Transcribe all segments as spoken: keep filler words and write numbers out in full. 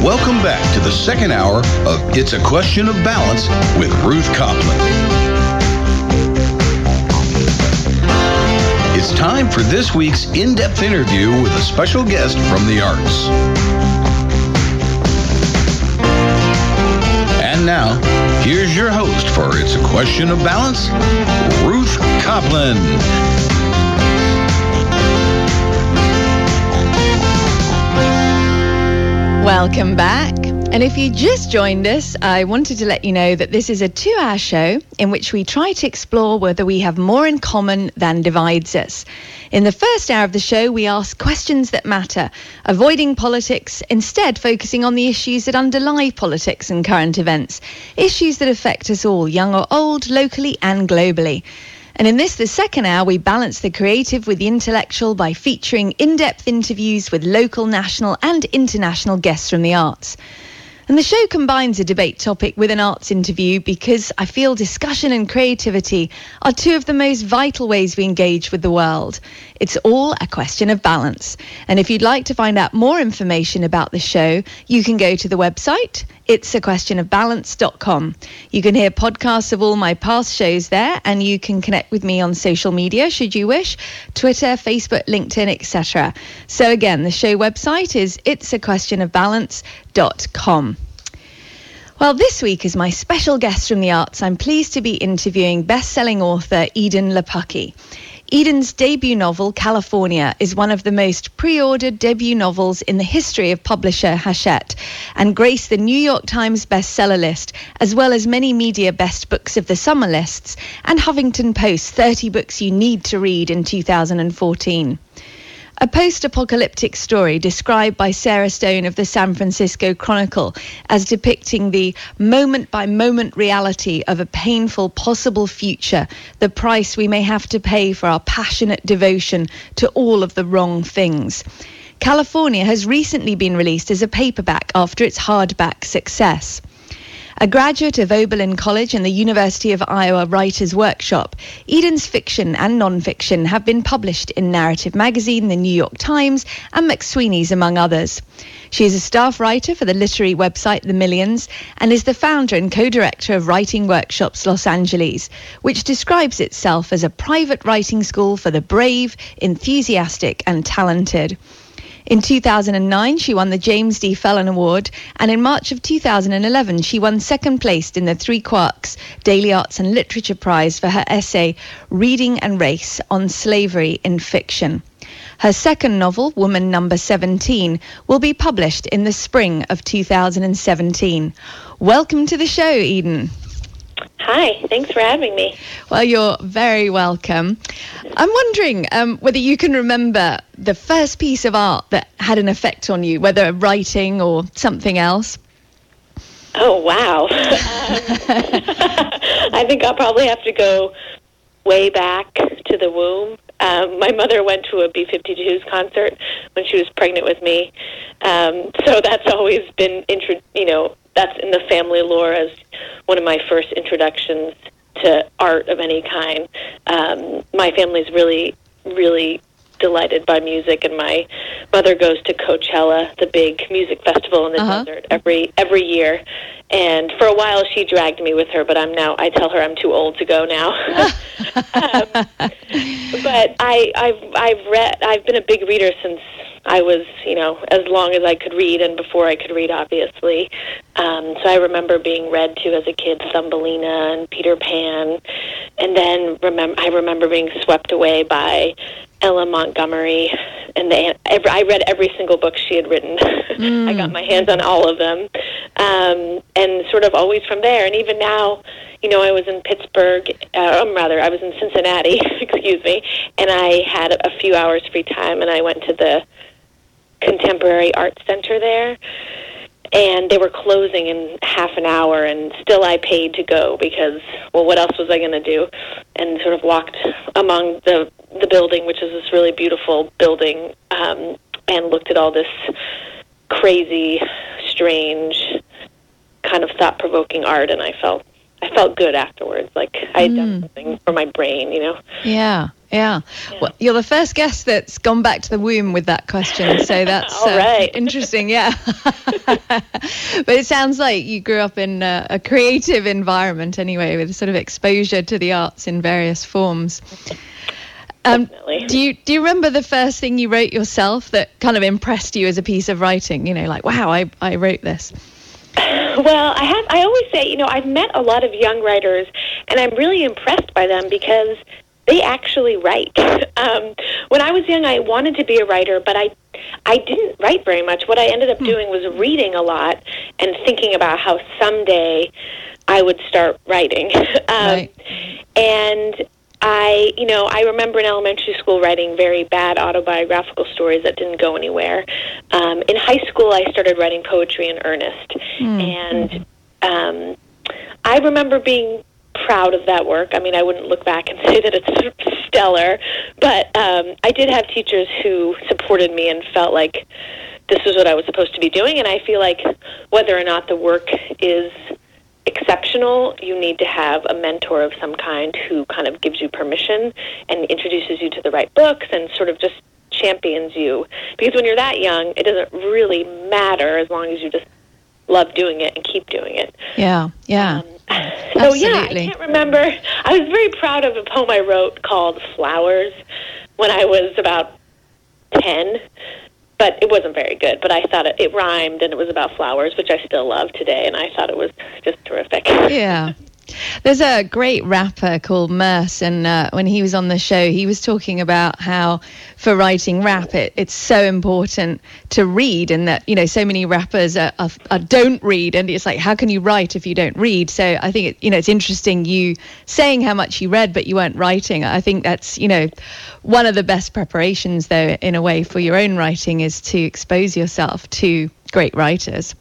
Welcome back to the second hour of It's a Question of Balance with Ruth Copland. It's time for this week's in-depth interview with a special guest from the arts. And now, here's your host for It's a Question of Balance, Ruth Copland. Welcome back. And if you just joined us, I wanted to let you know that this is a two-hour show in which we try to explore whether we have more in common than divides us. In the first hour of the show, we ask questions that matter, avoiding politics, instead focusing on the issues that underlie politics and current events, issues that affect us all, young or old, locally and globally. And in this, the second hour, we balance the creative with the intellectual by featuring in-depth interviews with local, national and international guests from the arts. And the show combines a debate topic with an arts interview because I feel discussion and creativity are two of the most vital ways we engage with the world. It's all a question of balance. And if you'd like to find out more information about the show, you can go to the website, it's a question of balance dot com. You can hear podcasts of all my past shows there, and you can connect with me on social media should you wish, Twitter, Facebook, LinkedIn, et cetera. So again, the show website is it's a question of balance dot com. Well, this week as my special guest from the arts, I'm pleased to be interviewing best-selling author Eden Lepucki. Eden's debut novel, California, is one of the most pre-ordered debut novels in the history of publisher Hachette and graced the New York Times bestseller list, as well as many media best books of the summer lists and Huffington Post's thirty books you need to read in two thousand fourteen. A post-apocalyptic story described by Sarah Stone of the San Francisco Chronicle as depicting the moment-by-moment reality of a painful possible future, the price we may have to pay for our passionate devotion to all of the wrong things. California has recently been released as a paperback after its hardback success. A graduate of Oberlin College and the University of Iowa Writers' Workshop, Eden's fiction and non-fiction have been published in Narrative Magazine, The New York Times, and McSweeney's, among others. She is a staff writer for the literary website The Millions and is the founder and co-director of Writing Workshops Los Angeles, which describes itself as a private writing school for the brave, enthusiastic, and talented. In two thousand nine, she won the James D. Fallon Award, and in March of two thousand eleven, she won second place in the Three Quarks Daily Arts and Literature Prize for her essay, Reading and Race, on slavery in fiction. Her second novel, Woman Number seventeen, will be published in the spring of two thousand seventeen. Welcome to the show, Eden. Hi, thanks for having me. Well, you're very welcome. I'm wondering um, whether you can remember the first piece of art that had an effect on you, whether writing or something else. Oh, wow. um, I think I'll probably have to go way back to the womb. Um, my mother went to a B fifty-two's concert when she was pregnant with me. Um, so that's always been, intro- you know, that's in the family lore as one of my first introductions to art of any kind. Um, my family's really, really delighted by music, and my mother goes to Coachella, the big music festival in the uh-huh. desert, every every year. And for a while, she dragged me with her, but I'm now. I tell her I'm too old to go now. um, but I, I've I've read. I've been a big reader since I was, you know, as long as I could read, and before I could read, obviously. Um, so I remember being read to as a kid, Thumbelina and Peter Pan, and then remember I remember being swept away by Ella Montgomery, and they, every, I read every single book she had written. Mm. I got my hands on all of them, um, and sort of always from there. And even now, you know, I was in Pittsburgh, uh, um, rather, I was in Cincinnati, excuse me, and I had a few hours free time, and I went to the Contemporary Art Center there, and they were closing in half an hour, and still I paid to go because, well, what else was I going to do? And sort of walked among the the building, which is this really beautiful building, um, and looked at all this crazy, strange, kind of thought-provoking art, and I felt I felt good afterwards, like I had mm. done something for my brain, you know? Yeah. Yeah. yeah. Well, you're the first guest that's gone back to the womb with that question. So that's All uh, right. interesting. Yeah. But it sounds like you grew up in uh, a creative environment anyway, with sort of exposure to the arts in various forms. Um, Definitely. Do you do you remember the first thing you wrote yourself that kind of impressed you as a piece of writing? You know, like, wow, I, I wrote this. Well, I have. I always say, you know, I've met a lot of young writers, and I'm really impressed by them because they actually write. Um, when I was young, I wanted to be a writer, but I, I didn't write very much. What I ended up doing was reading a lot and thinking about how someday I would start writing. um, Right. And I, you know, I remember in elementary school writing very bad autobiographical stories that didn't go anywhere. Um, in high school, I started writing poetry in earnest. Mm. And um, I remember being proud of that work. I mean, I wouldn't look back and say that it's stellar, but um, I did have teachers who supported me and felt like this was what I was supposed to be doing. And I feel like whether or not the work is exceptional, you need to have a mentor of some kind who kind of gives you permission and introduces you to the right books and sort of just champions you. Because when you're that young, it doesn't really matter as long as you just love doing it and keep doing it. Yeah, yeah. Um, so, yeah, I can't remember. I was very proud of a poem I wrote called Flowers when I was about ten. But it wasn't very good. But I thought it, it rhymed, and it was about flowers, which I still love today, and I thought it was just terrific. Yeah. There's a great rapper called Merce, and uh, when he was on the show, he was talking about how for writing rap, it, it's so important to read, and that, you know, so many rappers are, are, are don't read, and it's like, how can you write if you don't read? So I think, it, you know, it's interesting you saying how much you read, but you weren't writing. I think that's, you know, one of the best preparations, though, in a way, for your own writing is to expose yourself to great writers.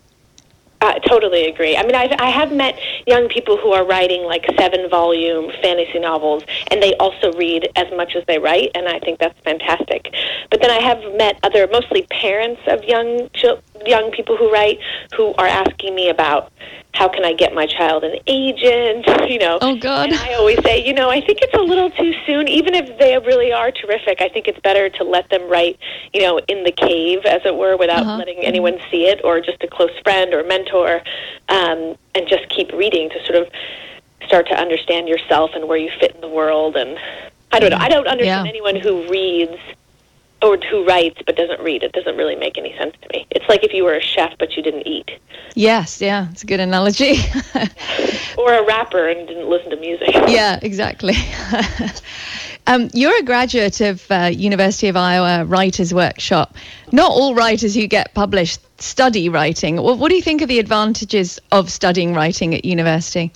I totally agree. I mean, I've, I have met young people who are writing like seven-volume fantasy novels, and they also read as much as they write, and I think that's fantastic. But then I have met other, mostly parents of young young people who write, who are asking me about how can I get my child an agent, you know. Oh, God. And I always say, you know, I think it's a little too soon. Even if they really are terrific, I think it's better to let them write, you know, in the cave, as it were, without uh-huh. letting anyone see it, or just a close friend or mentor, um, and just keep reading to sort of start to understand yourself and where you fit in the world. And I don't know. I don't understand yeah. anyone who reads or who writes but doesn't read. It doesn't really make any sense to me. It's like if you were a chef but you didn't eat. Yes, yeah, it's a good analogy. Or a rapper and didn't listen to music. Yeah, exactly. um, you're a graduate of uh, University of Iowa Writers Workshop. Not all writers who get published study writing. Well, what do you think are the advantages of studying writing at university?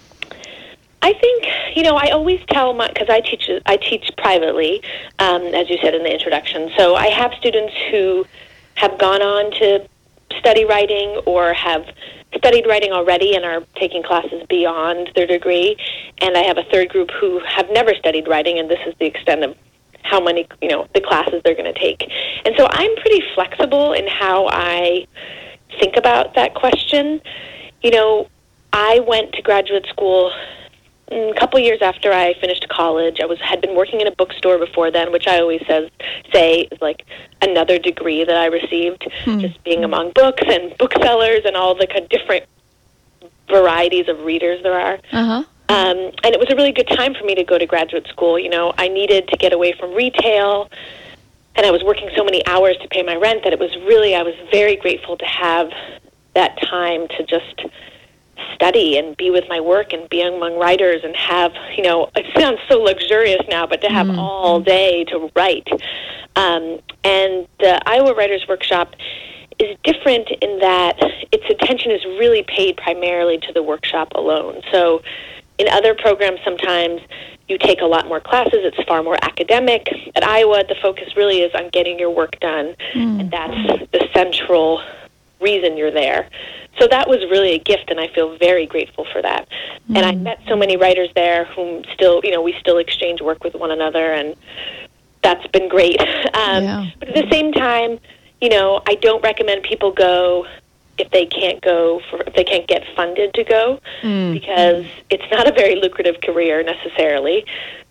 I think, you know, I always tell my, because I teach I teach privately, um, as you said in the introduction. So I have students who have gone on to study writing or have studied writing already and are taking classes beyond their degree. And I have a third group who have never studied writing, and this is the extent of how many, you know, the classes they're going to take. And so I'm pretty flexible in how I think about that question. You know, I went to graduate school a couple years after I finished college. I was had been working in a bookstore before then, which I always says say is like another degree that I received, hmm. just being among books and booksellers and all the kind of different varieties of readers there are. Uh-huh. Um, and it was a really good time for me to go to graduate school. You know, I needed to get away from retail, and I was working so many hours to pay my rent that it was really, I was very grateful to have that time to just study and be with my work and be among writers and have, you know, it sounds so luxurious now, but to have mm. all day to write. Um, and the Iowa Writers Workshop is different in that its attention is really paid primarily to the workshop alone. So in other programs, sometimes you take a lot more classes. It's far more academic. At Iowa, the focus really is on getting your work done, mm. and that's the central reason you're there. So that was really a gift, and I feel very grateful for that. Mm. And I met so many writers there whom still, you know, we still exchange work with one another, and that's been great. Um, yeah. But at the same time, you know, I don't recommend people go if they can't go, for, if they can't get funded to go, mm. because it's not a very lucrative career necessarily.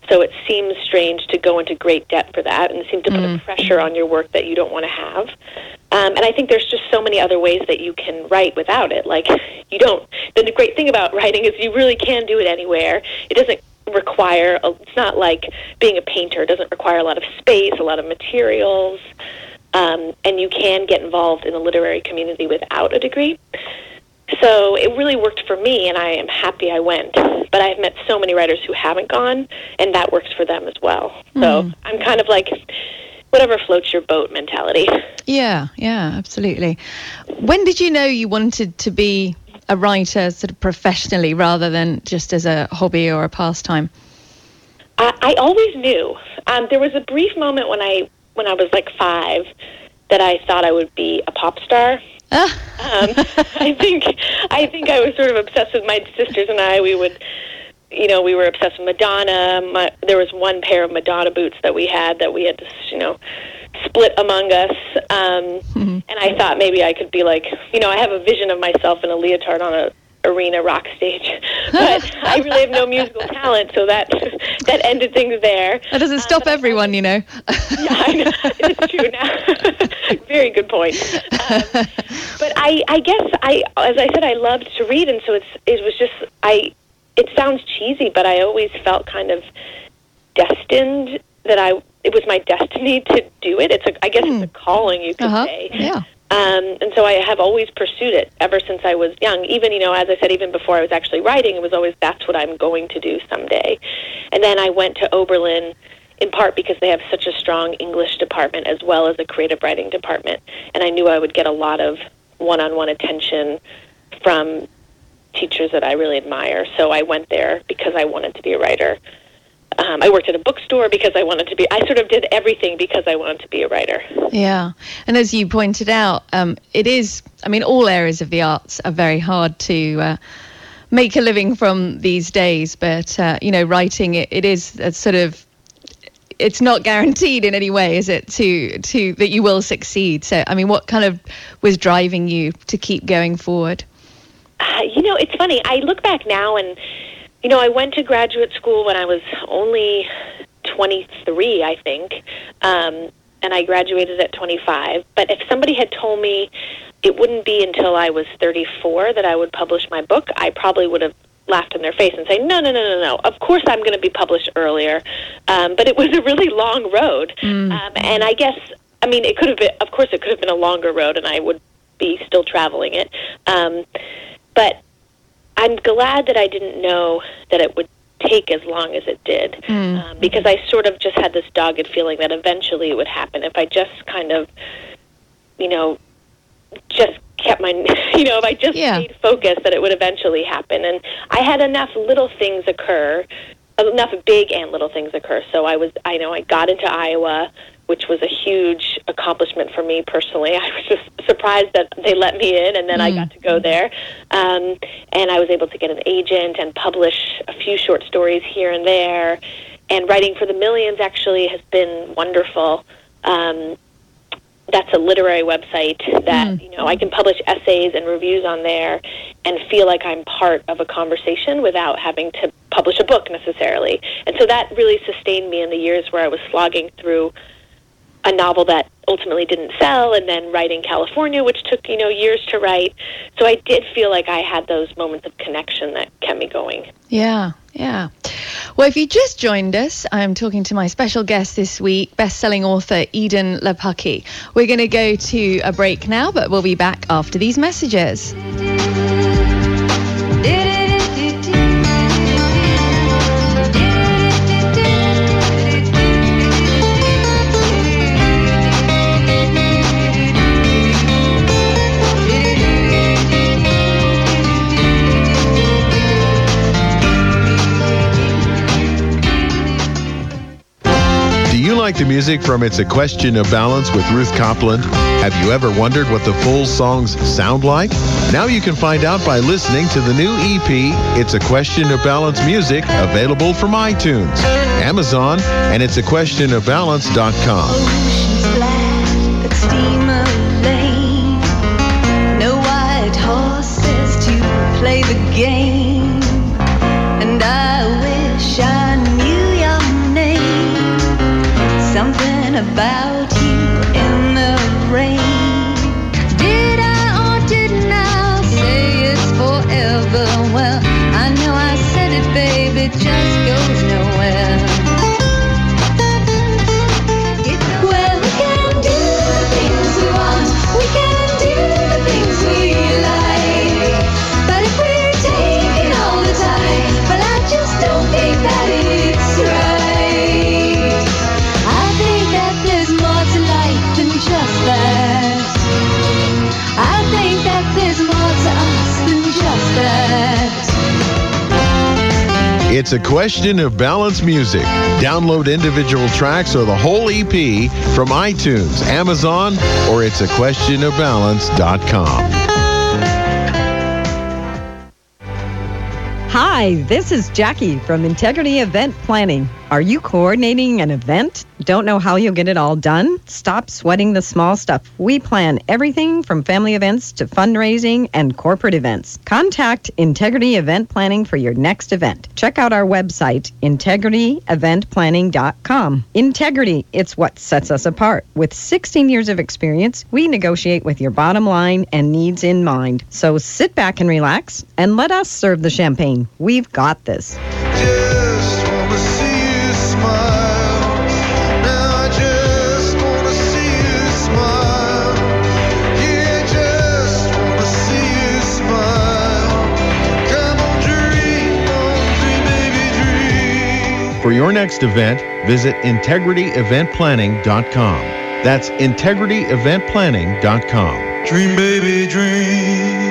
So it seems strange to go into great debt for that and seem to put mm. a pressure on your work that you don't want to have. Um, and I think there's just so many other ways that you can write without it. Like, you don't, the great thing about writing is you really can do it anywhere. It doesn't require, a, it's not like being a painter. It doesn't require a lot of space, a lot of materials, um, and you can get involved in the literary community without a degree. So it really worked for me, and I am happy I went. But I've met so many writers who haven't gone, and that works for them as well. Mm. So I'm kind of like, whatever floats your boat mentality. Yeah, yeah, absolutely. When did you know you wanted to be a writer sort of professionally rather than just as a hobby or a pastime? I, I always knew. Um, there was a brief moment when I when I was like five that I thought I would be a pop star. um, I think I think I was sort of obsessed with my sisters and I. We would, you know, we were obsessed with Madonna. My, there was one pair of Madonna boots that we had that we had to, you know, split among us. Um, mm-hmm. And I thought maybe I could be like, you know, I have a vision of myself in a leotard on a arena rock stage, but I really have no musical talent, so that that ended things there. That doesn't stop um, everyone, I, you know. Yeah, I know. It's true now. Very good point. Um, but I, I guess I, as I said, I loved to read, and so it's it was just I. It sounds cheesy, but I always felt kind of destined that I. It was my destiny to do it. It's a, I guess mm. it's a calling, you could uh-huh. say. Yeah. Um, and so I have always pursued it ever since I was young. Even, you know, as I said, even before I was actually writing, it was always, that's what I'm going to do someday. And then I went to Oberlin in part because they have such a strong English department as well as a creative writing department. And I knew I would get a lot of one-on-one attention from teachers that I really admire. So I went there because I wanted to be a writer. Um, I worked at a bookstore because I wanted to be, I sort of did everything because I wanted to be a writer. Yeah. And as you pointed out, um, it is, I mean, all areas of the arts are very hard to uh, make a living from these days. But, uh, you know, writing, it, it is a sort of, it's not guaranteed in any way, is it, to, to that you will succeed. So, I mean, what kind of was driving you to keep going forward? Uh, you know, it's funny. I look back now and, you know, I went to graduate school when I was only twenty-three, I think, um, and I graduated at twenty-five. But if somebody had told me it wouldn't be until I was thirty-four that I would publish my book, I probably would have laughed in their face and say, no, no, no, no, no. Of course I'm going to be published earlier. Um, but it was a really long road. Mm. Um, and I guess, I mean, it could have been, of course it could have been a longer road and I would be still traveling it. Um, but I'm glad that I didn't know that it would take as long as it did, mm. um, because I sort of just had this dogged feeling that eventually it would happen if I just kind of, you know, just kept my, you know, if I just yeah. stayed focused, that it would eventually happen. And I had enough little things occur, enough big and little things occur. So I was, I know I got into Iowa, which was a huge accomplishment for me personally. I was just surprised that they let me in, and then mm. I got to go there. Um, and I was able to get an agent and publish a few short stories here and there. And writing for the Millions actually has been wonderful. Um, that's a literary website that, mm. you know, I can publish essays and reviews on there and feel like I'm part of a conversation without having to publish a book necessarily. And so that really sustained me in the years where I was slogging through a novel that ultimately didn't sell, and then writing California, which took, you know, years to write. So I did feel like I had those moments of connection that kept me going. Yeah, yeah. Well, if you just joined us, I'm talking to my special guest this week, best-selling author Eden Lepucki. We're going to go to a break now, but we'll be back after these messages. Like the music from It's a Question of Balance with Ruth Copland? Have you ever wondered what the full songs sound like? Now you can find out by listening to the new E P, It's a Question of Balance Music, available from iTunes, Amazon, and it's a question of balance dot com. Ocean's black, but steamer lane. No white horses to play the game. And I wish I knew your It's a Question of Balance music. Download individual tracks or the whole E P from iTunes, Amazon, or it's a question of balance dot com. Hi, this is Jackie from Integrity Event Planning. Are you coordinating an event? Don't know how you'll get it all done? Stop sweating the small stuff. We plan everything from family events to fundraising and corporate events. Contact Integrity Event Planning for your next event. Check out our website, integrity event planning dot com. Integrity, it's what sets us apart. With sixteen years of experience, we negotiate with your bottom line and needs in mind. So sit back and relax and let us serve the champagne. We've got this. Just wanna see you smile. Now I just wanna see you smile. Yeah, just wanna see you smile. Come on, dream on, dream, baby, dream. For your next event, visit integrity event planning dot com. That's integrity event planning dot com. Dream, baby, dream.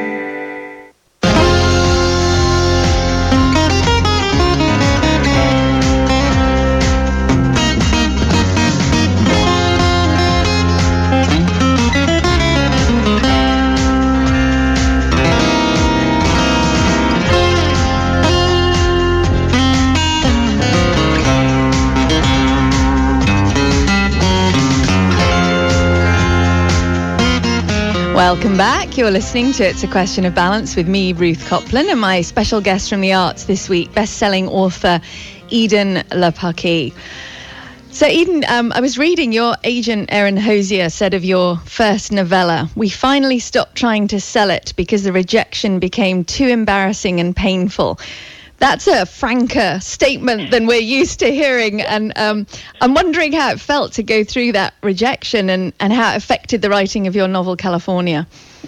Welcome back. You're listening to It's a Question of Balance with me, Ruth Copland, and my special guest from the arts this week, best-selling author Eden Lepucki. So, Eden, um, I was reading your agent, Erin Hosier, said of your first novella, "We finally stopped trying to sell it because the rejection became too embarrassing and painful." That's a franker statement than we're used to hearing. And um, I'm wondering how it felt to go through that rejection and, and how it affected the writing of your novel, California.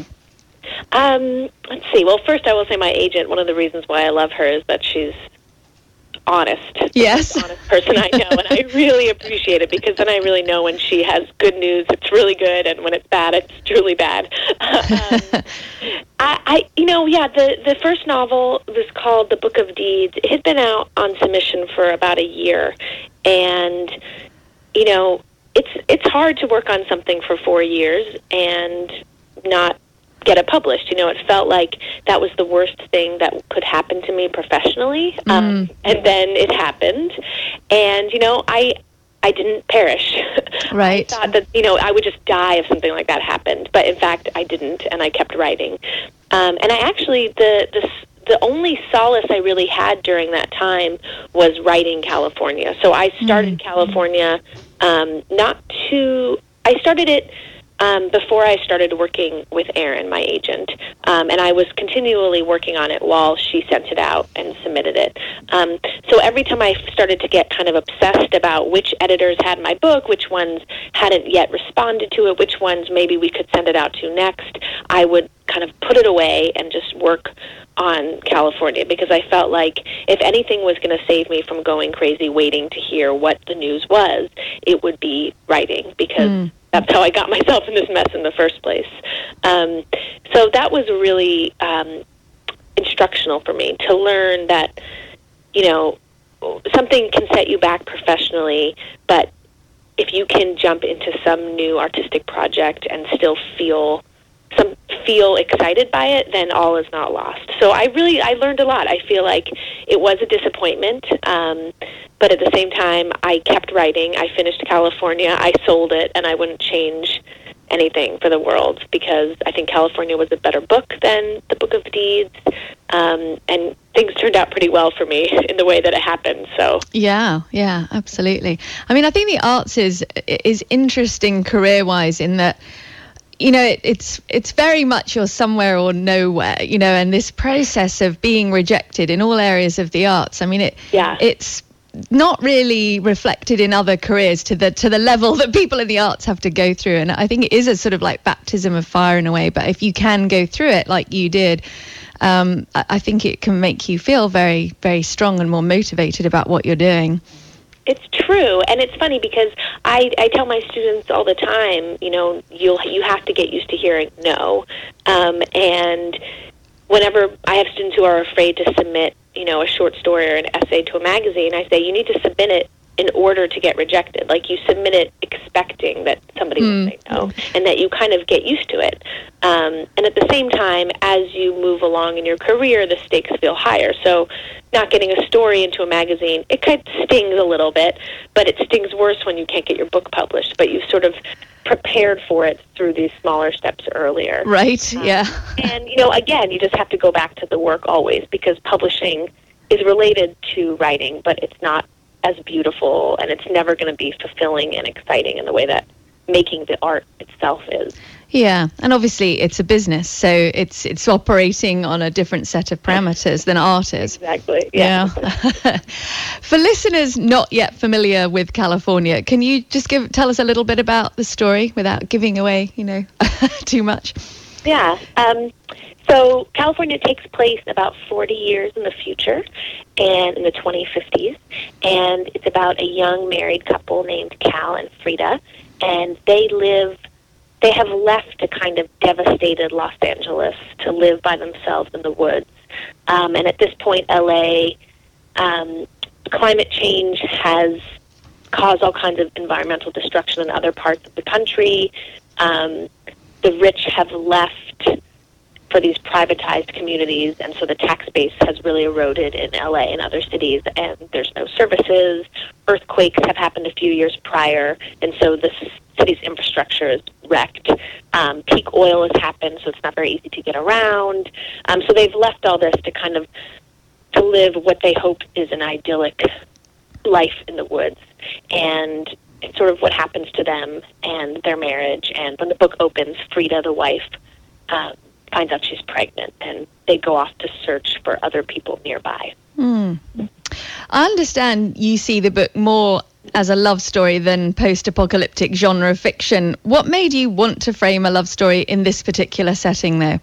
Um, let's see. Well, first I will say my agent, one of the reasons why I love her is that she's honest. Yes. The most honest person I know, and I really appreciate it because then I really know when she has good news, it's really good, and when it's bad, it's truly bad. um, I, I, you know, yeah, the, the first novel was called The Book of Deeds. It had been out on submission for about a year, and, you know, it's it's hard to work on something for four years and not get it published. You know, it felt like that was the worst thing that could happen to me professionally. Mm. Um, and then it happened. And, you know, I I didn't perish. Right. I thought that, you know, I would just die if something like that happened. But in fact, I didn't, and I kept writing. Um, and I actually, the, the the only solace I really had during that time was writing California. So I started mm. California um, not too, I started it Um, before I started working with Erin, my agent, um, and I was continually working on it while she sent it out and submitted it. Um, so every time I started to get kind of obsessed about which editors had my book, which ones hadn't yet responded to it, which ones maybe we could send it out to next, I would kind of put it away and just work on California, because I felt like if anything was going to save me from going crazy waiting to hear what the news was, it would be writing, because mm. that's how I got myself in this mess in the first place. Um, so that was really um, instructional for me to learn that, you know, something can set you back professionally, but if you can jump into some new artistic project and still feel some feel excited by it, then all is not lost. So I really, I learned a lot. I feel like it was a disappointment, um, but at the same time, I kept writing. I finished California, I sold it, and I wouldn't change anything for the world, because I think California was a better book than The Book of Deeds, um, and things turned out pretty well for me in the way that it happened. So yeah, yeah, absolutely. I mean, I think the arts is is interesting career-wise in that, you know, it, it's it's very much you're somewhere or nowhere, you know, and this process of being rejected in all areas of the arts, I mean, it yeah. it's not really reflected in other careers to the to the level that people in the arts have to go through. And I think it is a sort of like baptism of fire in a way, but if you can go through it like you did, um, I, I think it can make you feel very, very strong and more motivated about what you're doing. It's true, and it's funny because I, I tell my students all the time, you know, you'll you have to get used to hearing no, um, and whenever I have students who are afraid to submit, you know, a short story or an essay to a magazine, I say you need to submit it in order to get rejected. Like, you submit it expecting that somebody Mm. will say no, and that you kind of get used to it. Um, and at the same time, as you move along in your career, the stakes feel higher. So not getting a story into a magazine, it kind of stings a little bit, but it stings worse when you can't get your book published. But you've sort of prepared for it through these smaller steps earlier. Right, Um, yeah. And, you know, again, you just have to go back to the work always, because publishing is related to writing, but it's not as beautiful, and it's never going to be fulfilling and exciting in the way that making the art itself is. Yeah, and obviously it's a business, so it's it's operating on a different set of parameters than art is. Exactly. Yeah. For listeners not yet familiar with California, can you just give tell us a little bit about the story without giving away, you know, too much? Yeah. Um, so California takes place about forty years in the future, and in the twenty fifties, and it's about a young married couple named Cal and Frida, and they live, they have left a kind of devastated Los Angeles to live by themselves in the woods. Um, and at this point, L A, um, climate change has caused all kinds of environmental destruction in other parts of the country. Um, the rich have left for these privatized communities, and so the tax base has really eroded in L A and other cities, and there's no services. Earthquakes have happened a few years prior, and so the city's infrastructure is wrecked. Um, peak oil has happened, so it's not very easy to get around. Um, so they've left all this to kind of to live what they hope is an idyllic life in the woods, and it's sort of what happens to them and their marriage. And when the book opens, Frida, the wife, um, finds out she's pregnant, and they go off to search for other people nearby. Hmm. I understand you see the book more as a love story than post-apocalyptic genre fiction. What made you want to frame a love story in this particular setting, though?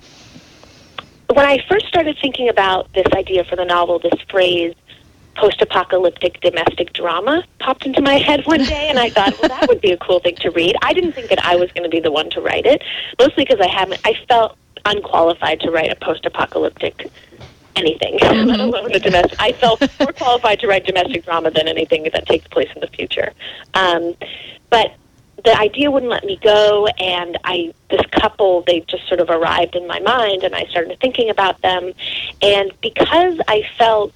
When I first started thinking about this idea for the novel, this phrase, post-apocalyptic domestic drama, popped into my head one day, and I thought, well, that would be a cool thing to read. I didn't think that I was going to be the one to write it, mostly because I haven't, I felt unqualified to write a post-apocalyptic anything, mm-hmm. let alone a domestic. I felt more qualified to write domestic drama than anything that takes place in the future. Um, but the idea wouldn't let me go, and I this couple, they just sort of arrived in my mind, and I started thinking about them. And because I felt,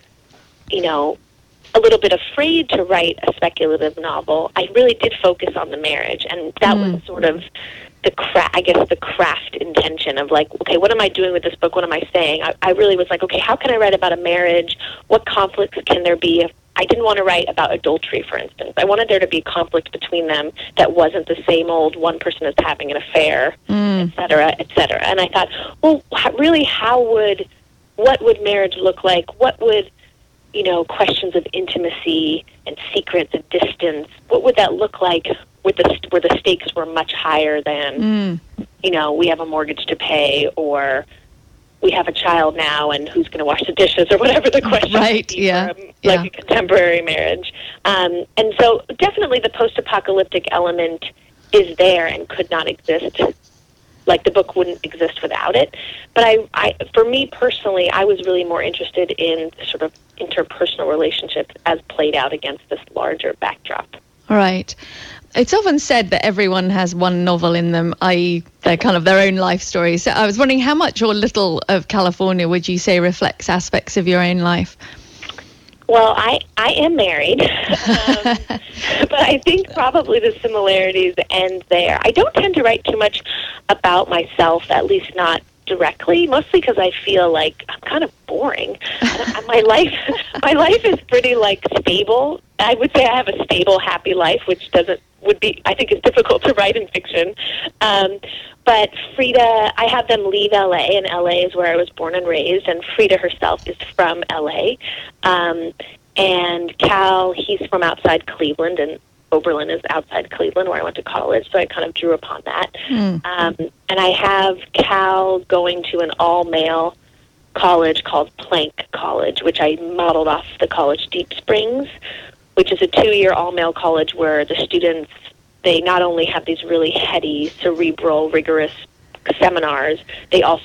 you know, a little bit afraid to write a speculative novel, I really did focus on the marriage, and that mm. was sort of the cra- I guess the craft intention of like, okay, what am I doing with this book? What am I saying? I, I really was like, okay, how can I write about a marriage? What conflicts can there be? If I didn't want to write about adultery, for instance. I wanted there to be conflict between them that wasn't the same old one person is having an affair, mm. et cetera, et cetera. And I thought, well, really, how would, what would marriage look like? What would, you know, questions of intimacy and secrets and distance, what would that look like with the, where the stakes were much higher than, mm. you know, we have a mortgage to pay, or we have a child now and who's going to wash the dishes, or whatever the question right, would be yeah. for a, like yeah. a contemporary marriage. Um, and so definitely the post-apocalyptic element is there and could not exist. Like, the book wouldn't exist without it. But I, I, for me personally, I was really more interested in sort of interpersonal relationships as played out against this larger backdrop. Right. It's often said that everyone has one novel in them, that is they're kind of their own life story. So I was wondering, how much or little of California would you say reflects aspects of your own life? Well, I, I am married, um, but I think probably the similarities end there. I don't tend to write too much about myself, at least not directly, mostly because I feel like I'm kind of boring. my life my life is pretty, like, stable. I would say I have a stable, happy life, which doesn't, would be, I think is difficult to write in fiction. Um, but Frida, I have them leave L A, and L A is where I was born and raised, and Frida herself is from L A. Um, and Cal, he's from outside Cleveland, and Oberlin is outside Cleveland, where I went to college, so I kind of drew upon that. Mm. Um, and I have Cal going to an all-male college called Plank College, which I modeled off the college Deep Springs, which is a two-year all-male college where the students, they not only have these really heady, cerebral, rigorous seminars, they also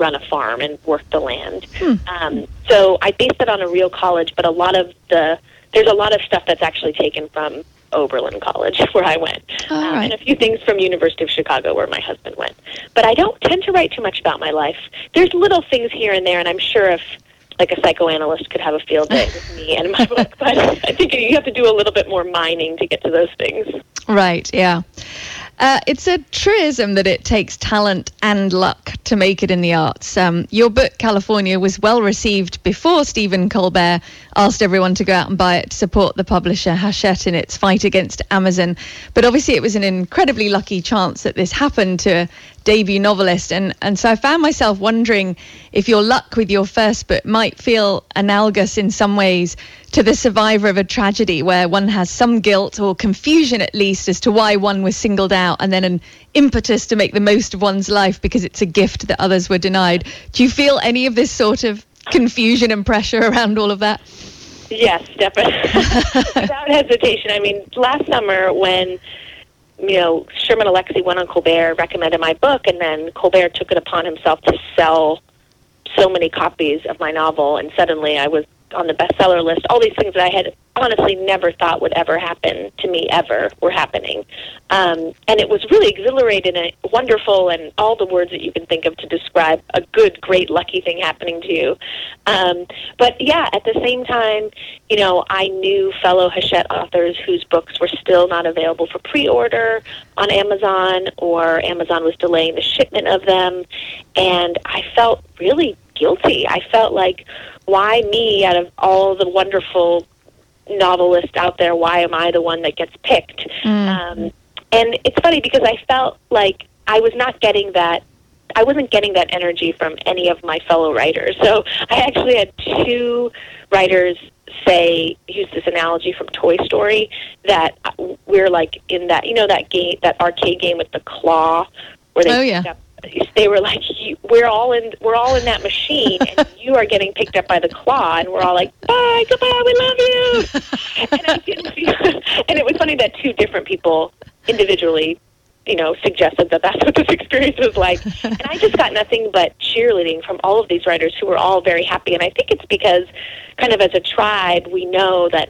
run a farm and work the land. Hmm. Um, so I based it on a real college, but a lot of the there's a lot of stuff that's actually taken from Oberlin College, where I went, oh, um, right. and a few things from University of Chicago, where my husband went. But I don't tend to write too much about my life. There's little things here and there, and I'm sure if like a psychoanalyst could have a field day with me and my book, but I think you have to do a little bit more mining to get to those things. Right, yeah. Uh, it's a truism that it takes talent and luck to make it in the arts. Um, your book, California, was well received before Stephen Colbert asked everyone to go out and buy it to support the publisher Hachette in its fight against Amazon. But obviously it was an incredibly lucky chance that this happened to a debut novelist. And, and so I found myself wondering if your luck with your first book might feel analogous in some ways to the survivor of a tragedy, where one has some guilt or confusion at least as to why one was singled out, and then an impetus to make the most of one's life because it's a gift that others were denied. Do you feel any of this sort of confusion and pressure around all of that? Yes, definitely. Without hesitation. I mean, last summer when, you know, Sherman Alexie went on Colbert, recommended my book, and then Colbert took it upon himself to sell so many copies of my novel, and suddenly I was on the bestseller list. All these things that I had honestly never thought would ever happen to me ever were happening. Um, and it was really exhilarating and wonderful, and all the words that you can think of to describe a good, great, lucky thing happening to you. Um, but yeah, at the same time, you know, I knew fellow Hachette authors whose books were still not available for pre-order on Amazon, or Amazon was delaying the shipment of them. And I felt really guilty. I felt like, why me out of all the wonderful novelists out there? Why am I the one that gets picked? Mm. Um, and it's funny because I felt like I was not getting that. I wasn't getting that energy from any of my fellow writers. So I actually had two writers say, use this analogy from Toy Story, that we're like in that, you know, that game, that arcade game with the claw, where they oh, yeah. up, they were like, we're all in, we're all in that machine, and you are getting picked up by the claw, and we're all like, bye, goodbye, we love you. and, I didn't feel, and it was funny that two different people individually, you know, suggested that that's what this experience was like. And I just got nothing but cheerleading from all of these writers who were all very happy. And I think it's because kind of as a tribe, we know that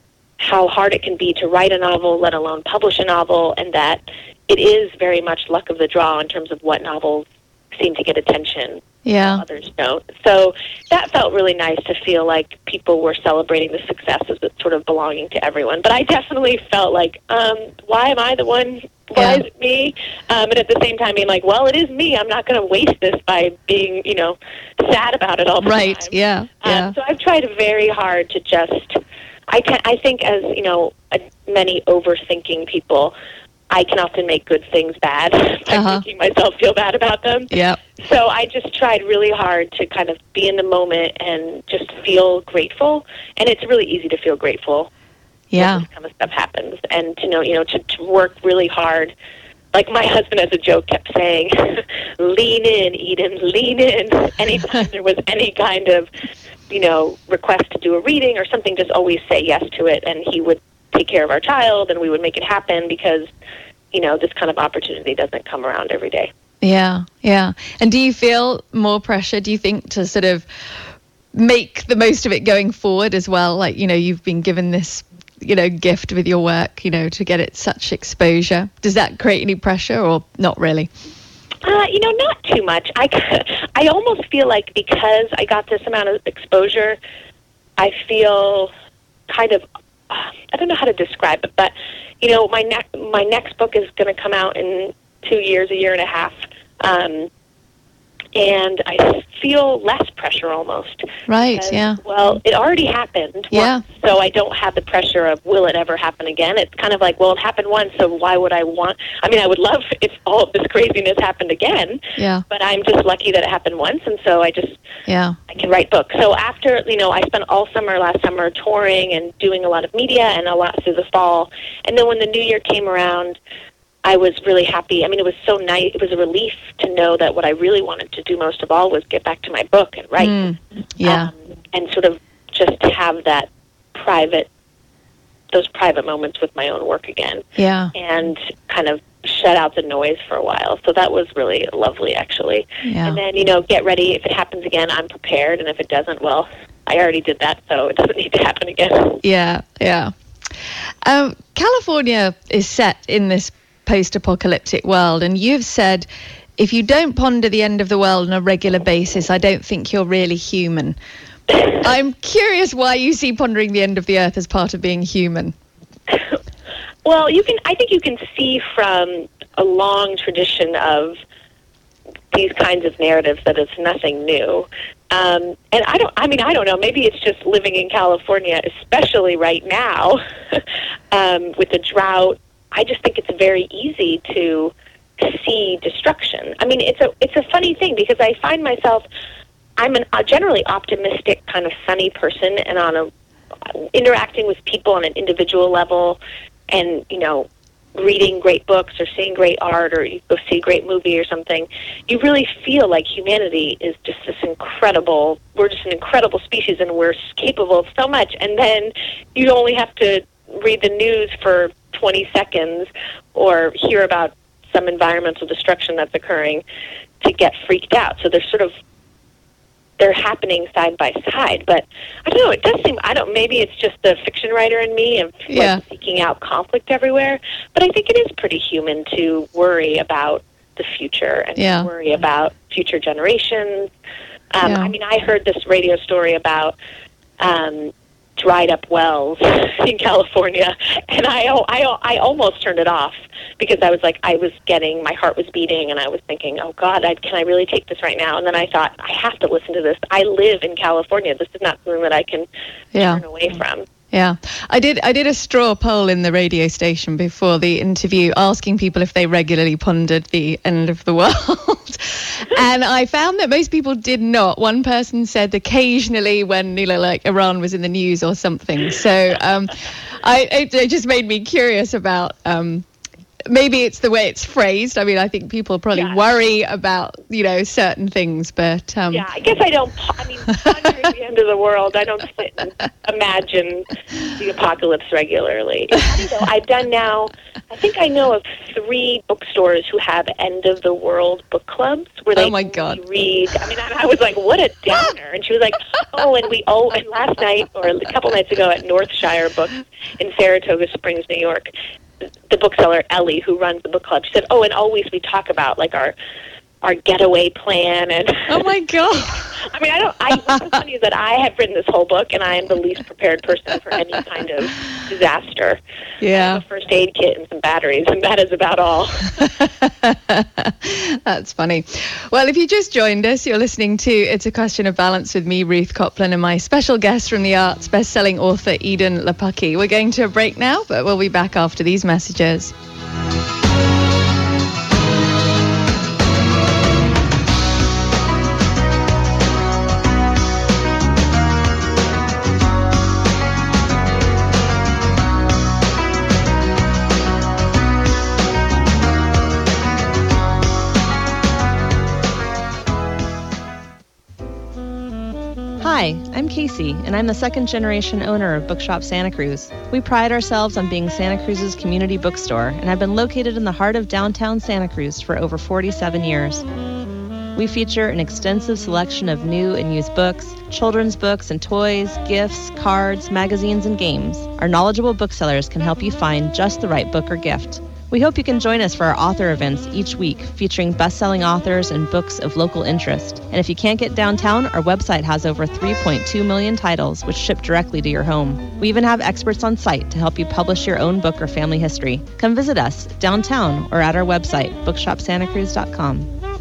how hard it can be to write a novel, let alone publish a novel, and that it is very much luck of the draw in terms of what novels seem to get attention. Yeah. Others don't. So that felt really nice to feel like people were celebrating the successes that sort of belonging to everyone. But I definitely felt like, um, why am I the one? Why Yeah. is it me? Um, and at the same time being like, well, it is me. I'm not going to waste this by being, you know, sad about it all the Right. time. Yeah. Yeah. Um, so I've tried very hard to just, I, can, I think as, you know, a, many overthinking people, I can often make good things bad by Uh-huh. making myself feel bad about them. Yeah. So I just tried really hard to kind of be in the moment and just feel grateful. And it's really easy to feel grateful Yeah. when this kind of stuff happens. And to know, you know, to, to work really hard. Like my husband, as a joke, kept saying, lean in, Eden, lean in. Anytime there was any kind of, you know, request to do a reading or something, just always say yes to it. And he would take care of our child, and we would make it happen because, you know, this kind of opportunity doesn't come around every day. Yeah, yeah. And do you feel more pressure, do you think, to sort of make the most of it going forward as well? Like, you know, you've been given this, you know, gift with your work, you know, to get it such exposure. Does that create any pressure or not really? Uh, you know, not too much. I, I almost feel like because I got this amount of exposure, I feel kind of, uh, I don't know how to describe it, but, you know, my, ne- my next book is going to come out in two years, a year and a half. Um, and I feel less pressure almost. Right, because, yeah. Well, it already happened Yeah. once, so I don't have the pressure of, will it ever happen again? It's kind of like, well, it happened once, so why would I want... I mean, I would love if all of this craziness happened again, Yeah. but I'm just lucky that it happened once, and so I just... Yeah. I can write books. So after, you know, I spent all summer last summer touring and doing a lot of media and a lot through the fall, and then when the new year came around, I was really happy. I mean, it was so nice. It was a relief to know that what I really wanted to do most of all was get back to my book and write. Mm, yeah. Um, and sort of just have that private, those private moments with my own work again. Yeah. And kind of shut out the noise for a while. So that was really lovely, actually. Yeah. And then, you know, get ready. If it happens again, I'm prepared. And if it doesn't, well, I already did that, so it doesn't need to happen again. Yeah, yeah. Um, California is set in this post-apocalyptic world, and you've said, if you don't ponder the end of the world on a regular basis, I don't think you're really human. I'm curious why you see pondering the end of the earth as part of being human. Well, you can. I think you can see from a long tradition of these kinds of narratives that it's nothing new. Um, and I don't. I mean, I don't know. Maybe it's just living in California, especially right now, um, with the drought. I just think it's very easy to see destruction. I mean, it's a it's a funny thing because I find myself. I'm an, a generally optimistic, kind of sunny person, and on a interacting with people on an individual level, and you know, reading great books or seeing great art, or you go see a great movie or something, you really feel like humanity is just this incredible. We're just an incredible species, and we're capable of so much. And then you only have to read the news for twenty seconds or hear about some environmental destruction that's occurring to get freaked out. So there's sort of they're happening side by side, but I don't know. It does seem I don't. Maybe it's just the fiction writer in me of Yeah. like, seeking out conflict everywhere. But I think it is pretty human to worry about the future and Yeah. to worry about future generations. Um, Yeah. I mean, I heard this radio story about um, dried up wells in California, and I, I I almost turned it off because I was like, I was getting, my heart was beating, and I was thinking, oh God, I, can I really take this right now? And then I thought, I have to listen to this. I live in California. This is not something that I can Yeah. turn away from. Yeah, I did. I did a straw poll in the radio station before the interview, asking people if they regularly pondered the end of the world, and I found that most people did not. One person said occasionally when, you know, like Iran was in the news or something. So, um, I it, it just made me curious about. Um, Maybe it's the way it's phrased. I mean, I think people probably Yeah. worry about, you know, certain things, but um, Yeah, I guess I don't, I mean, pondering the end of the world, I don't sit and imagine the apocalypse regularly. It's funny, though, I've done now, I think I know of three bookstores who have end of the world book clubs where they Oh, my God. read. I mean, I, I was like, what a downer. And she was like, oh, and we, oh, and last night or a couple nights ago at Northshire Books in Saratoga Springs, New York, the bookseller Ellie, who runs the book club, she said, "Oh, and always we talk about like our our getaway plan." And oh my God. I mean, I don't. I, what's so funny is that I have written this whole book, and I am the least prepared person for any kind of disaster. I Yeah. have a first aid kit and some batteries, and that is about all. That's funny. Well, if you just joined us, you're listening to It's a Question of Balance with me, Ruth Copland, and my special guest from the arts, best-selling author Eden Lepucki. We're going to a break now, but we'll be back after these messages. Hi, I'm Casey, and I'm the second generation owner of Bookshop Santa Cruz. We pride ourselves on being Santa Cruz's community bookstore and have been located in the heart of downtown Santa Cruz for over forty-seven years. We feature an extensive selection of new and used books, children's books and toys, gifts, cards, magazines, and games. Our knowledgeable booksellers can help you find just the right book or gift. We hope you can join us for our author events each week, featuring best-selling authors and books of local interest. And if you can't get downtown, our website has over three point two million titles, which ship directly to your home. We even have experts on site to help you publish your own book or family history. Come visit us downtown or at our website, bookshop santa cruz dot com.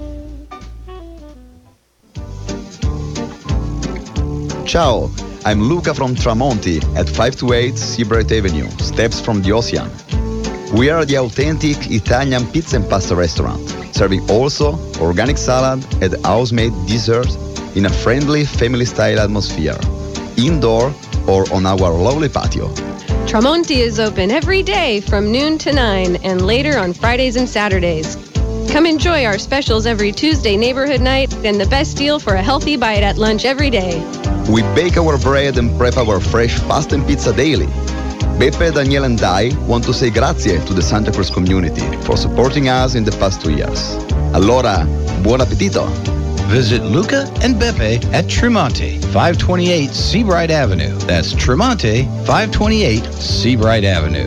Ciao, I'm Luca from Tramonti at five twenty-eight Seabright Avenue, steps from the ocean. We are the authentic Italian pizza and pasta restaurant, serving also organic salad and house-made desserts in a friendly family-style atmosphere, indoor or on our lovely patio. Tramonti is open every day from noon to nine and later on Fridays and Saturdays. Come enjoy our specials every Tuesday neighborhood night and the best deal for a healthy bite at lunch every day. We bake our bread and prep our fresh pasta and pizza daily. Beppe, Daniele, and I want to say grazie to the Santa Cruz community for supporting us in the past two years. Allora, buon appetito! Visit Luca and Beppe at Tremonti, five twenty-eight Seabright Avenue. That's Tremonti, five twenty-eight Seabright Avenue.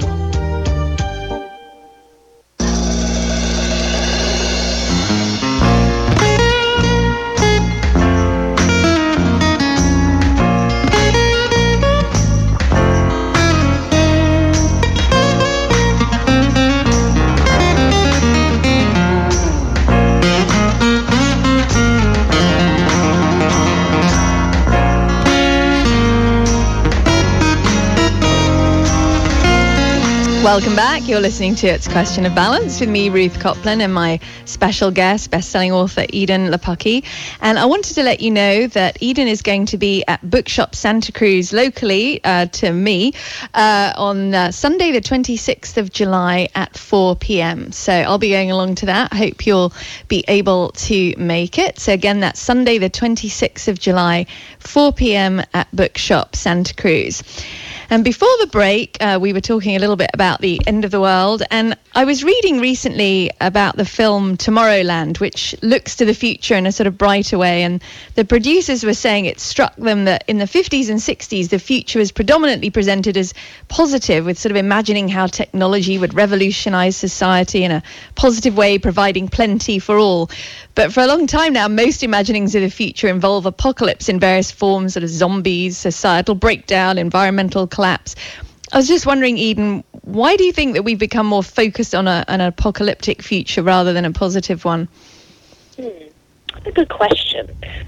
Welcome back. You're listening to It's a Question of Balance with me, Ruth Copland, and my special guest, best-selling author Eden Lepucki. And I wanted to let you know that Eden is going to be at Bookshop Santa Cruz locally uh, to me uh, on uh, Sunday, the twenty-sixth of July at four p.m. So I'll be going along to that. I hope you'll be able to make it. So again, that's Sunday, the twenty-sixth of July, four p.m. at Bookshop Santa Cruz. And before the break, uh, we were talking a little bit about the end of the world. And I was reading recently about the film Tomorrowland, which looks to the future in a sort of brighter way. And the producers were saying it struck them that in the fifties and sixties, the future was predominantly presented as positive, with sort of imagining how technology would revolutionize society in a positive way, providing plenty for all. But for a long time now, most imaginings of the future involve apocalypse in various forms, sort of zombies, societal breakdown, environmental collapse. I was just wondering, Eden, why do you think that we've become more focused on a, an apocalyptic future rather than a positive one? Hmm. That's a good question.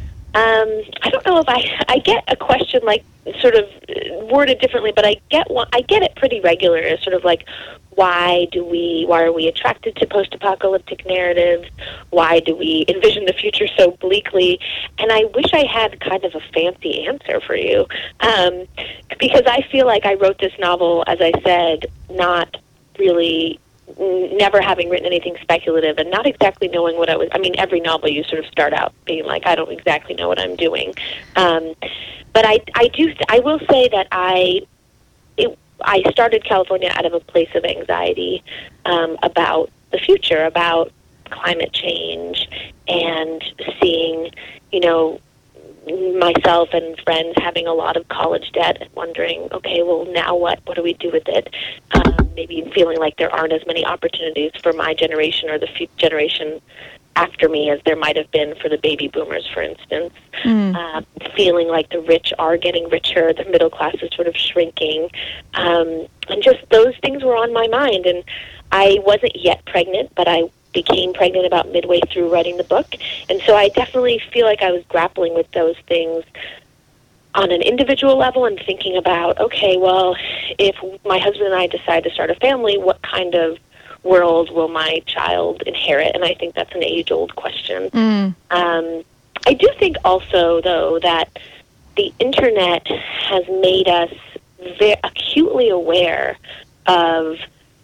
Um, I don't know if I I get a question like sort of worded differently, but I get one, I get it pretty regular. It's sort of like, why do we why are we attracted to post-apocalyptic narratives? Why do we envision the future so bleakly? And I wish I had kind of a fancy answer for you, um, because I feel like I wrote this novel, as I said, not really. Never having written anything speculative and not exactly knowing what I was. I mean, every novel you sort of start out being like, I don't exactly know what I'm doing. Um, but I, I do. I will say that I, it, I started California out of a place of anxiety um, about the future, about climate change, and seeing, you know, myself and friends having a lot of college debt and wondering, okay, well, now what? What do we do with it? Um, maybe feeling like there aren't as many opportunities for my generation or the f- generation after me as there might have been for the baby boomers, for instance. Mm. Uh, feeling like the rich are getting richer, the middle class is sort of shrinking. Um, and just those things were on my mind. And I wasn't yet pregnant, but I became pregnant about midway through writing the book. And so I definitely feel like I was grappling with those things on an individual level and thinking about, okay, well, if my husband and I decide to start a family, what kind of world will my child inherit? And I think that's an age-old question. Mm. Um, I do think also, though, that the Internet has made us very acutely aware of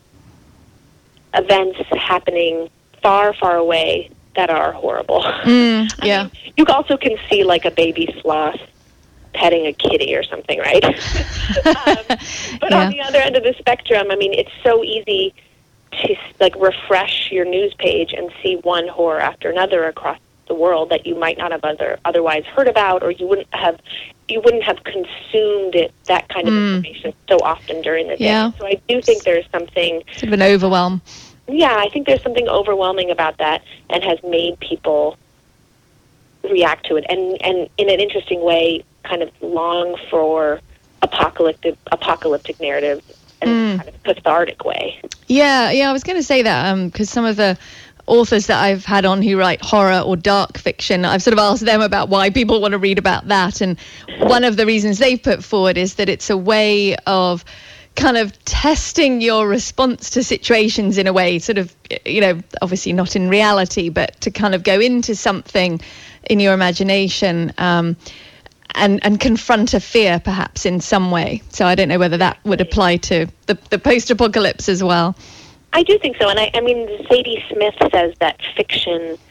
events happening far, far away that are horrible. Mm, yeah. I mean, you also can see like a baby sloth petting a kitty or something, right? um, but yeah. On the other end of the spectrum, I mean, it's so easy to like refresh your news page and see one horror after another across the world that you might not have other otherwise heard about, or you wouldn't have you wouldn't have consumed it that kind of mm. information so often during the day. Yeah. So I do think there's something sort of an overwhelm. Yeah, I think there's something overwhelming about that, and has made people react to it, and and in an interesting way, kind of long for apocalyptic apocalyptic narratives in mm. a kind of cathartic way. Yeah, yeah, I was going to say that because um, some of the authors that I've had on who write horror or dark fiction, I've sort of asked them about why people want to read about that, and one of the reasons they've put forward is that it's a way of kind of testing your response to situations in a way, sort of, you know, obviously not in reality, but to kind of go into something in your imagination um, and, and confront a fear perhaps in some way. So I don't know whether that would apply to the, the post-apocalypse as well. I do think so. And I, I mean, Zadie Smith says that fiction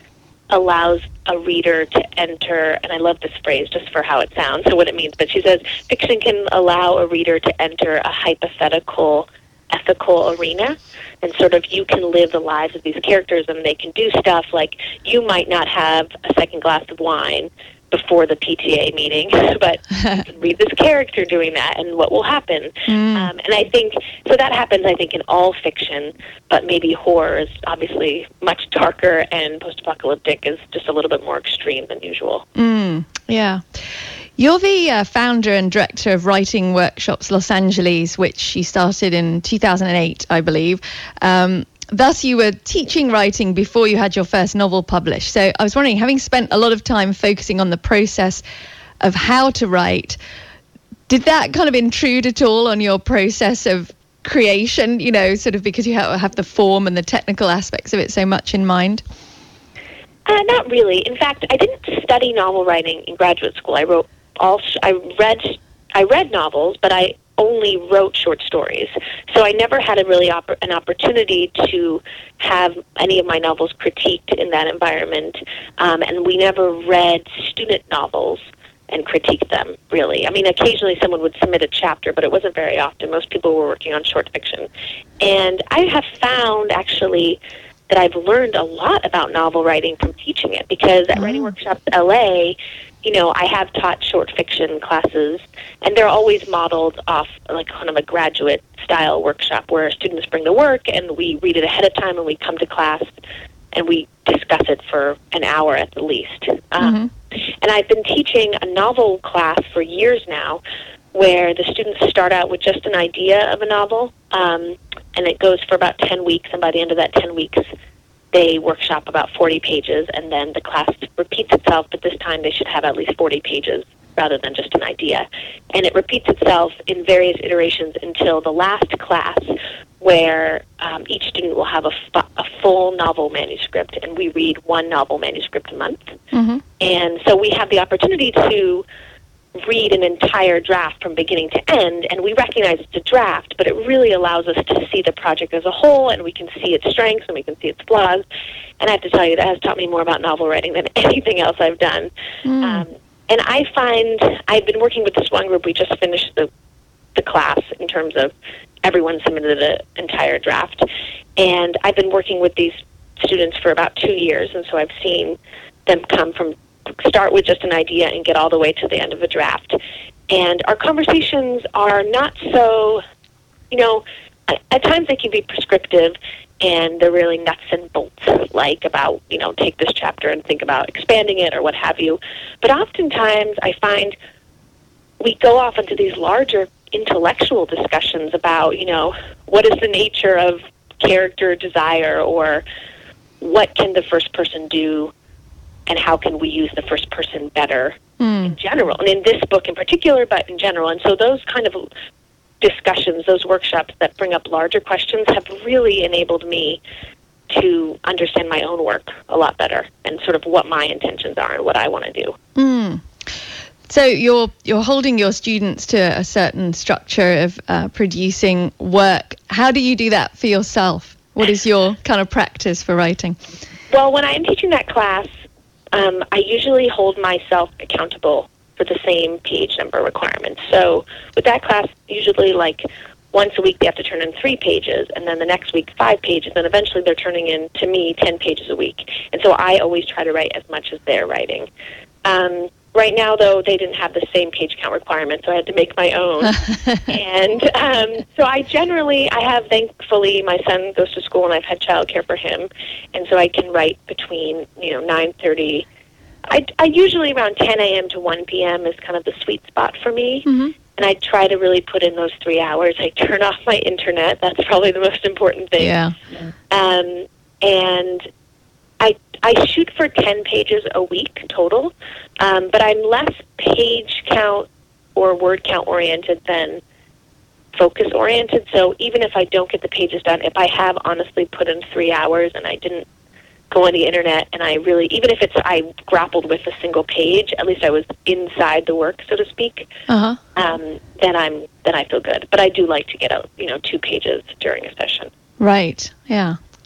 allows a reader to enter, and I love this phrase just for how it sounds, so what it means, but she says fiction can allow a reader to enter a hypothetical ethical arena, and sort of you can live the lives of these characters, and they can do stuff like you might not have a second glass of wine before the P T A meeting, but you can read this character doing that and what will happen. Mm. Um, and I think, so that happens, I think, in all fiction, but maybe horror is obviously much darker, and post-apocalyptic is just a little bit more extreme than usual. Mm, yeah. You're the uh, founder and director of Writing Workshops Los Angeles, which you started in two thousand eight, I believe. Um, Thus, you were teaching writing before you had your first novel published. So I was wondering, having spent a lot of time focusing on the process of how to write, did that kind of intrude at all on your process of creation, you know, sort of because you have the form and the technical aspects of it so much in mind? Uh, not really. In fact, I didn't study novel writing in graduate school. I wrote all, I read, I read novels, but I only wrote short stories. So I never had a really opp- an opportunity to have any of my novels critiqued in that environment. Um, and we never read student novels and critiqued them, really. I mean, occasionally someone would submit a chapter, but it wasn't very often. Most people were working on short fiction. And I have found, actually, that I've learned a lot about novel writing from teaching it, because at mm. Writing Workshops L A, you know, I have taught short fiction classes, and they're always modeled off like kind of a graduate style workshop where students bring the work and we read it ahead of time and we come to class and we discuss it for an hour at the least. Um, mm-hmm. And I've been teaching a novel class for years now where the students start out with just an idea of a novel, um, and it goes for about ten weeks, and by the end of that ten weeks, they workshop about forty pages, and then the class repeats itself, but this time they should have at least forty pages rather than just an idea. And it repeats itself in various iterations until the last class, where um, each student will have a, f- a full novel manuscript, and we read one novel manuscript a month. Mm-hmm. And so we have the opportunity to read an entire draft from beginning to end, and we recognize it's a draft, but it really allows us to see the project as a whole, and we can see its strengths and we can see its flaws. And I have to tell you, that has taught me more about novel writing than anything else I've done. Mm. Um, and I find, I've been working with this one group, we just finished the, the class in terms of everyone submitted an entire draft, and I've been working with these students for about two years, and so I've seen them come from start with just an idea and get all the way to the end of a draft. And our conversations are not so, you know, at times they can be prescriptive and they're really nuts and bolts, like about, you know, take this chapter and think about expanding it or what have you. But oftentimes I find we go off into these larger intellectual discussions about, you know, what is the nature of character desire, or what can the first person do, and how can we use the first person better mm. in general, and in this book in particular, but in general. And so those kind of discussions, those workshops that bring up larger questions have really enabled me to understand my own work a lot better and sort of what my intentions are and what I want to do. Mm. So you're you're holding your students to a certain structure of uh, producing work. How do you do that for yourself? What is your kind of practice for writing? Well, when I'm teaching that class, Um, I usually hold myself accountable for the same page number requirements. So with that class, usually like once a week they have to turn in three pages, and then the next week five pages, and eventually they're turning in, to me, ten pages a week. And so I always try to write as much as they're writing. Um, right now, though, they didn't have the same page count requirement, so I had to make my own. and um, so I generally, I have, thankfully, my son goes to school and I've had childcare for him, and so I can write between, you know, nine thirty. I, I usually around ten a.m. to one p.m. is kind of the sweet spot for me. Mm-hmm. And I try to really put in those three hours. I turn off my internet. That's probably the most important thing. Yeah. Um, and I I shoot for ten pages a week total, um, but I'm less page count or word count oriented than focus oriented. So even if I don't get the pages done, if I have honestly put in three hours and I didn't go on the internet and I really, even if it's I grappled with a single page, at least I was inside the work, so to speak, uh-huh. um, then I'm then I feel good. But I do like to get out, you know, two pages during a session. Right. Yeah.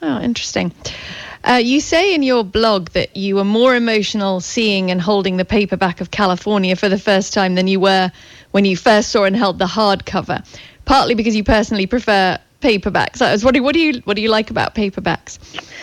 Oh, interesting. Uh, you say in your blog that you were more emotional seeing and holding the paperback of California for the first time than you were when you first saw and held the hardcover, partly because you personally prefer paperbacks. I was wondering, what do you what do you like about paperbacks?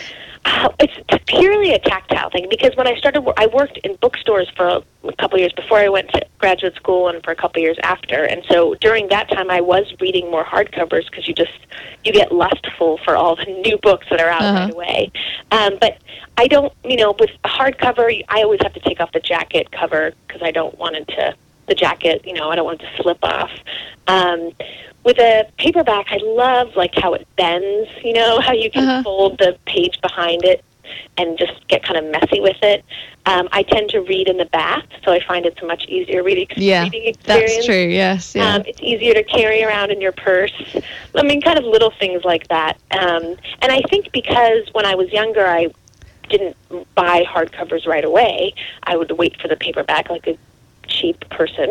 Uh, it's purely a tactile thing, because when I started, I worked in bookstores for a, a couple years before I went to graduate school, and for a couple years after. And so during that time, I was reading more hardcovers because you just you get lustful for all the new books that are out Uh-huh. right away. Um, but I don't, you know, with a hardcover, I always have to take off the jacket cover because I don't want it to the jacket, you know, I don't want it to slip off. Um, With a paperback, I love like how it bends, you know, how you can Uh-huh. fold the page behind it and just get kind of messy with it. Um, I tend to read in the bath, so I find it's a much easier reading, Yeah, reading experience. that's true. Yes, yeah. Um, it's easier to carry around in your purse. I mean, kind of little things like that. Um, and I think because when I was younger, I didn't buy hardcovers right away. I would wait for the paperback like a cheap person.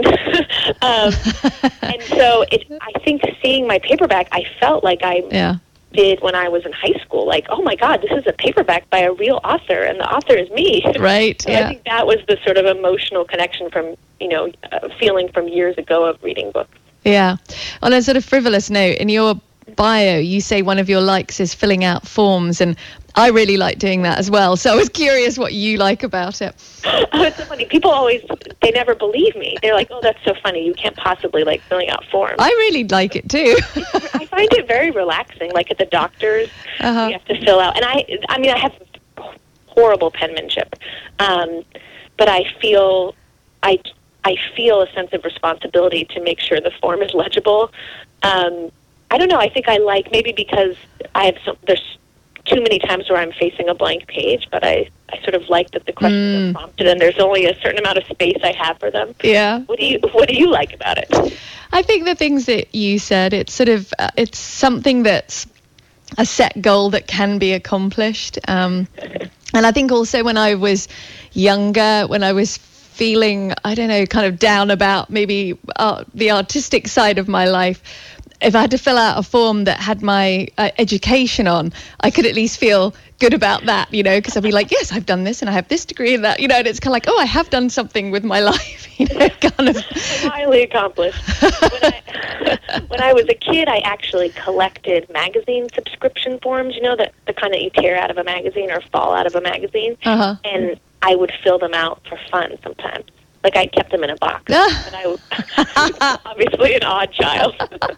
um, and so it, I think seeing my paperback, I felt like I yeah. did when I was in high school. Like, oh my God, this is a paperback by a real author, and the author is me. Right, So yeah. I think that was the sort of emotional connection from, you know, uh, feeling from years ago of reading books. Yeah. On a sort of frivolous note, in your bio, you say one of your likes is filling out forms, and I really like doing that as well. So I was curious what you like about it. Oh, it's so funny. People always, they never believe me. They're like, oh, that's so funny. You can't possibly like filling out forms. I really like it too. I find it very relaxing. Like at the doctor's, Uh-huh. you have to fill out. And I, I mean, I have horrible penmanship, um, but I feel, I, I feel a sense of responsibility to make sure the form is legible. Um, I don't know. I think I like, maybe because I have some, there's too many times where I'm facing a blank page, but I, I sort of like that the questions Mm. are prompted and there's only a certain amount of space I have for them. Yeah. What do you What do you like about it? I think the things that you said, it's sort of, uh, it's something that's a set goal that can be accomplished. Um, and I think also when I was younger, when I was feeling, I don't know, kind of down about maybe uh, the artistic side of my life, if I had to fill out a form that had my uh, education on, I could at least feel good about that, you know, because I'd be like, yes, I've done this and I have this degree in that, you know, and it's kind of like, oh, I have done something with my life, you know, kind of. Highly accomplished. When I, when I was a kid, I actually collected magazine subscription forms, you know, the, the kind that you tear out of a magazine or fall out of a magazine, Uh-huh. and I would fill them out for fun sometimes. Like I kept them in a box, but I was obviously an odd child.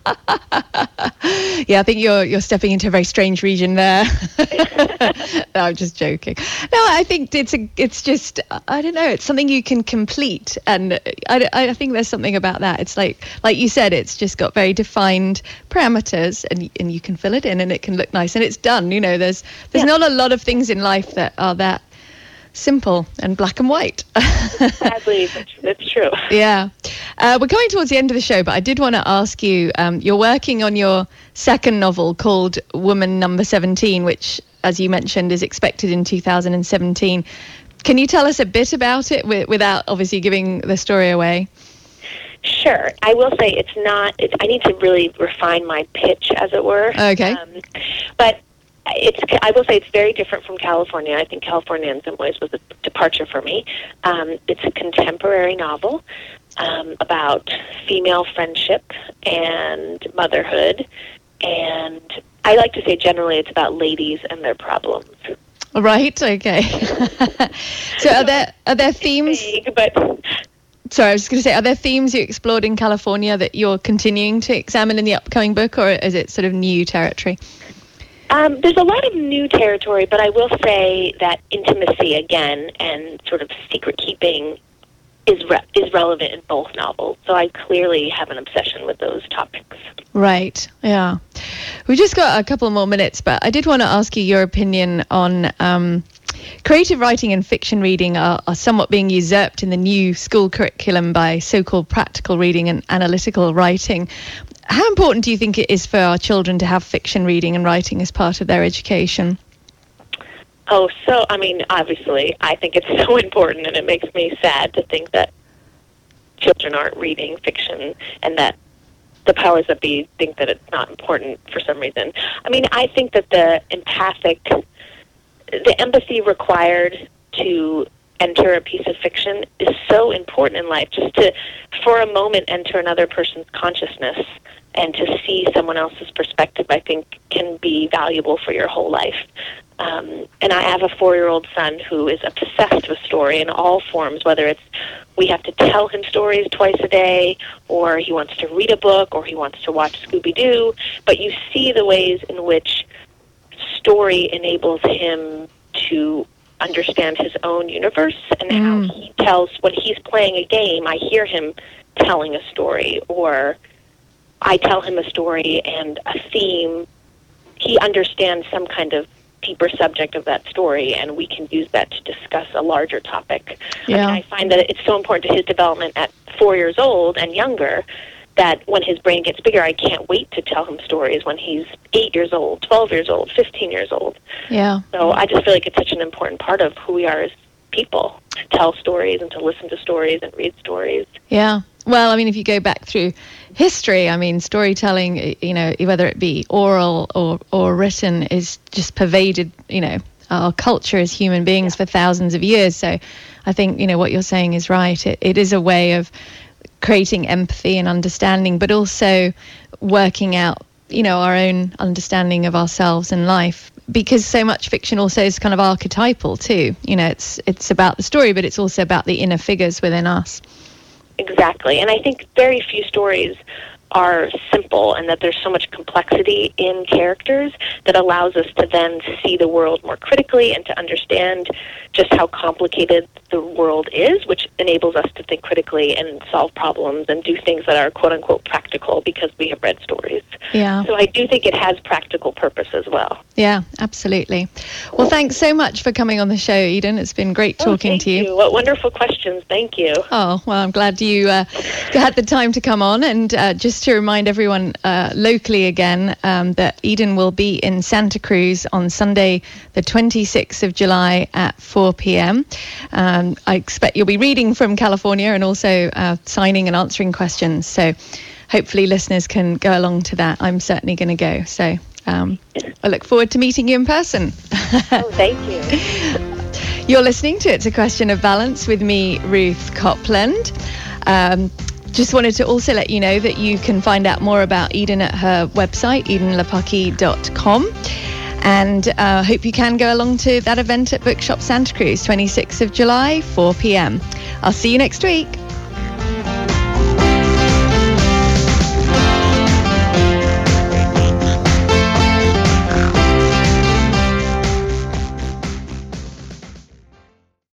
Yeah, I think you're you're stepping into a very strange region there. No, I'm just joking. No, I think it's a it's just I don't know. It's something you can complete, and I, I think there's something about that. It's like like you said, it's just got very defined parameters, and and you can fill it in, and it can look nice, and it's done. You know, there's there's Yeah. not a lot of things in life that are that simple and black and white. Sadly, that's, that's true. Yeah. Uh, we're coming towards the end of the show, but I did want to ask you, um, you're working on your second novel called Woman Number seventeen, which, as you mentioned, is expected in two thousand seventeen. Can you tell us a bit about it wi- without obviously giving the story away? Sure. I will say it's not, it's, I need to really refine my pitch, as it were. Okay. Um, but it's, I will say it's very different from California. I think California in some ways was a departure for me. Um, it's a contemporary novel um, about female friendship and motherhood. And I like to say generally it's about ladies and their problems. Right. Okay. So are there are there themes? Vague, but Sorry, I was just going to say, are there themes you explored in California that you're continuing to examine in the upcoming book, or is it sort of new territory? Um, there's a lot of new territory, but I will say that intimacy, again, and sort of secret keeping is re- is relevant in both novels. So I clearly have an obsession with those topics. Right, yeah. We've just got a couple more minutes, but I did want to ask you your opinion on um, creative writing and fiction reading are, are somewhat being usurped in the new school curriculum by so-called practical reading and analytical writing. How important do you think it is for our children to have fiction reading and writing as part of their education? Oh, so, I mean, obviously, I think it's so important, and it makes me sad to think that children aren't reading fiction and that the powers that be think that it's not important for some reason. I mean, I think that the empathic, the empathy required to enter a piece of fiction is so important in life. Just to, for a moment, enter another person's consciousness and to see someone else's perspective, I think, can be valuable for your whole life. Um, and I have a four-year-old son who is obsessed with story in all forms, whether it's we have to tell him stories twice a day, or he wants to read a book, or he wants to watch Scooby-Doo. But you see the ways in which story enables him to understand his own universe, and mm. how he tells, when he's playing a game, I hear him telling a story, or I tell him a story and a theme. He understands some kind of deeper subject of that story, and we can use that to discuss a larger topic. Yeah. I mean, I find that it's so important to his development at four years old and younger that when his brain gets bigger, I can't wait to tell him stories when he's eight years old, twelve years old, fifteen years old. Yeah. So I just feel like it's such an important part of who we are as people, to tell stories and to listen to stories and read stories. Yeah. Well, I mean, if you go back through history, I mean, storytelling, you know, whether it be oral or, or written, is just pervaded, you know, our culture as human beings for thousands of years. So I think, you know, what you're saying is right. It, it is a way of creating empathy and understanding, but also working out, you know, our own understanding of ourselves and life, because so much fiction also is kind of archetypal too. You know, it's it's about the story, but it's also about the inner figures within us. Exactly. And I think very few stories are simple, and that there's so much complexity in characters that allows us to then see the world more critically and to understand just how complicated the world is, which enables us to think critically and solve problems and do things that are quote-unquote practical because we have read stories. Yeah. So I do think it has practical purpose as well. Yeah, absolutely. Well, thanks so much for coming on the show, Eden. It's been great Oh, talking thank to you. you. What wonderful questions. Thank you. Oh, well, I'm glad you uh, had the time to come on. And uh, just to remind everyone uh, locally again um, that Eden will be in Santa Cruz on Sunday, the twenty-sixth of July at four p.m. Um, I expect you'll be reading from California and also uh, signing and answering questions. So hopefully listeners can go along to that. I'm certainly going to go. So um, I look forward to meeting you in person. Oh, thank you. You're listening to It's a Question of Balance with me, Ruth Copland. Um, just wanted to also let you know that you can find out more about Eden at her website, eden lepucki dot com. And uh, hope you can go along to that event at Bookshop Santa Cruz, twenty-sixth of July, four p.m. I'll see you next week.